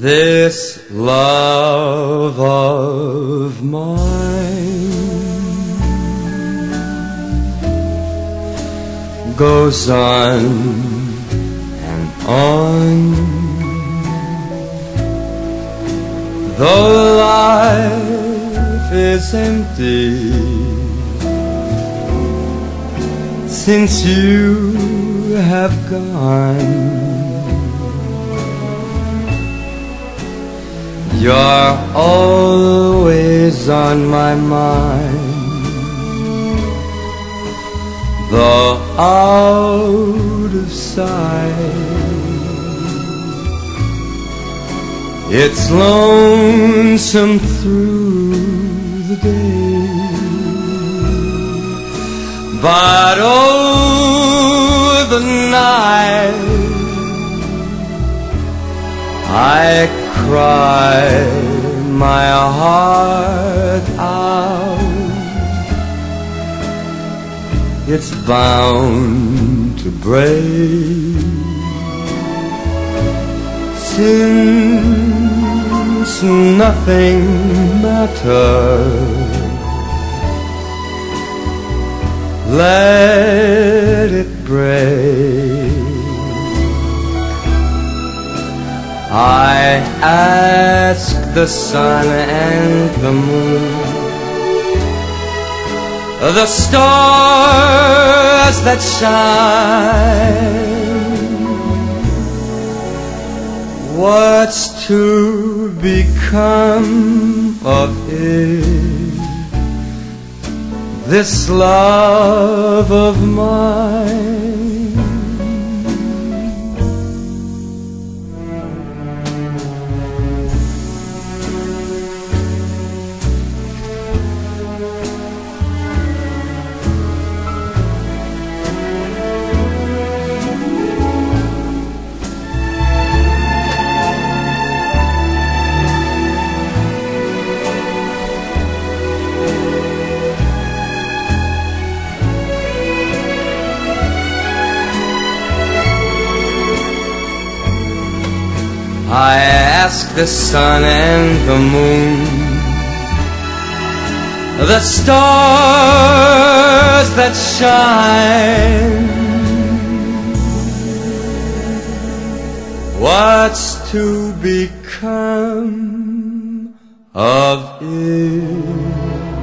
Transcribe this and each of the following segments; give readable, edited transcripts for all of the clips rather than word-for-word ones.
This love of mine goes on and on, though life is empty since you have gone. You're always on my mind, though out of sight. It's lonesome through the day, but oh, the night I cry my heart out. It's bound to break, since nothing matters. Let it break. I ask the sun and the moon, the stars that shine, what's to become of it, this love of mine? I ask the sun and the moon, the stars that shine, what's to become of it,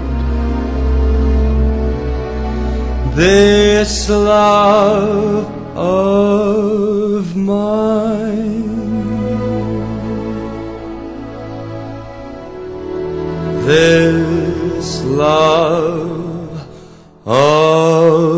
this love of mine? This love of